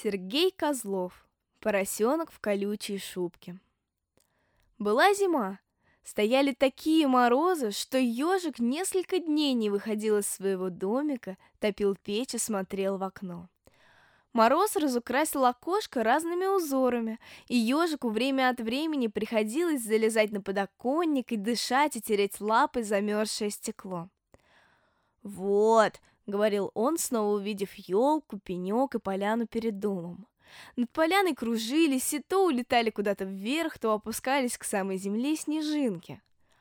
Сергей Козлов. Поросенок в колючей шубке. Была зима. Стояли такие морозы, что ежик несколько дней не выходил из своего домика, топил печь и смотрел в окно. Мороз разукрасил окошко разными узорами, и ежику время от времени приходилось залезать на подоконник и дышать и тереть лапой замерзшее стекло. «Вот», — говорил он, снова увидев елку, пенек и поляну перед домом. Над поляной кружились и то улетали куда-то вверх, то опускались к самой земле снежинки.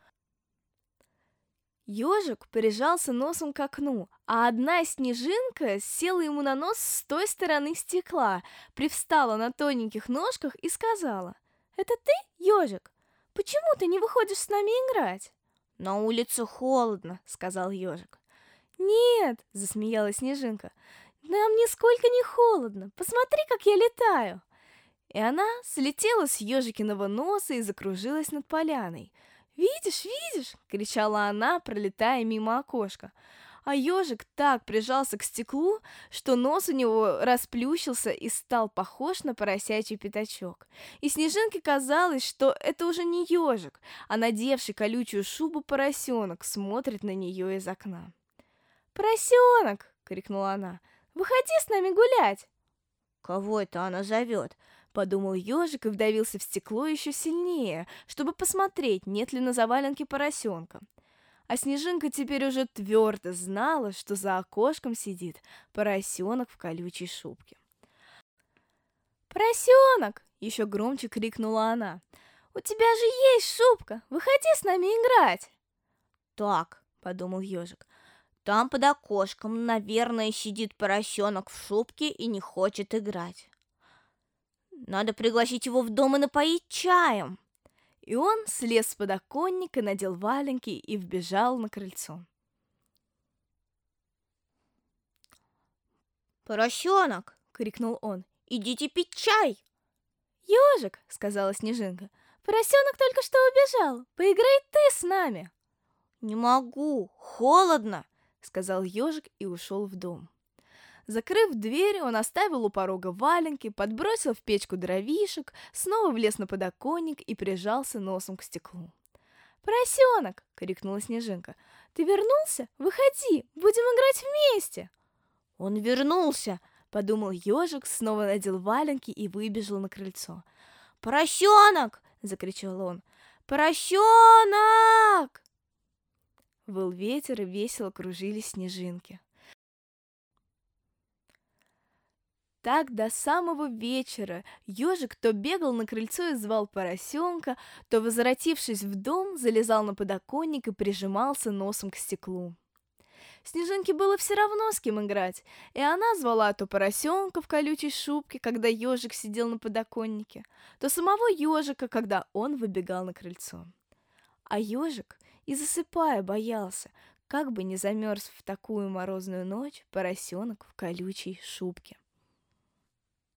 Ежик прижался носом к окну, а одна снежинка села ему на нос с той стороны стекла, привстала на тоненьких ножках и сказала: «Это ты, ежик? Почему ты не выходишь с нами играть?» «На улице холодно», — сказал ежик. «Нет», — засмеялась снежинка, — «нам нисколько не холодно. Посмотри, как я летаю!» И она слетела с ежикиного носа и закружилась над поляной. «Видишь, видишь!» — кричала она, пролетая мимо окошка. А ежик так прижался к стеклу, что нос у него расплющился и стал похож на поросячий пятачок. И снежинке казалось, что это уже не ежик, а надевший колючую шубу поросенок смотрит на нее из окна. «Поросенок!» — крикнула она. «Выходи с нами гулять!» «Кого это она зовет?» — подумал ежик и вдавился в стекло еще сильнее, чтобы посмотреть, нет ли на заваленке поросенка. А снежинка теперь уже твердо знала, что за окошком сидит поросенок в колючей шубке. «Поросенок!» — еще громче крикнула она. «У тебя же есть шубка! Выходи с нами играть!» «Так», — подумал ежик, — «там под окошком, наверное, сидит поросенок в шубке и не хочет играть. Надо пригласить его в дом и напоить чаем». И он слез с подоконника, надел валенки и вбежал на крыльцо. «Поросенок!» — крикнул он. «Идите пить чай!» «Ежик!» — сказала снежинка. «Поросенок только что убежал. Поиграй ты с нами!» «Не могу, холодно!» — сказал ежик и ушел в дом. Закрыв дверь, он оставил у порога валенки, подбросил в печку дровишек, снова влез на подоконник и прижался носом к стеклу. «Поросенок!» — крикнула снежинка. «Ты вернулся? Выходи, будем играть вместе!» «Он вернулся!» — подумал ежик, снова надел валенки и выбежал на крыльцо. «Поросенок!» — закричал он. «Поросенок!» Выл ветер, и весело кружились снежинки. Так до самого вечера ежик то бегал на крыльцо и звал поросенка, то, возвратившись в дом, залезал на подоконник и прижимался носом к стеклу. Снежинке было все равно, с кем играть, и она звала то поросенка в колючей шубке, когда ежик сидел на подоконнике, то самого ежика, когда он выбегал на крыльцо. А ежик и засыпая боялся, как бы не замерз в такую морозную ночь поросенок в колючей шубке.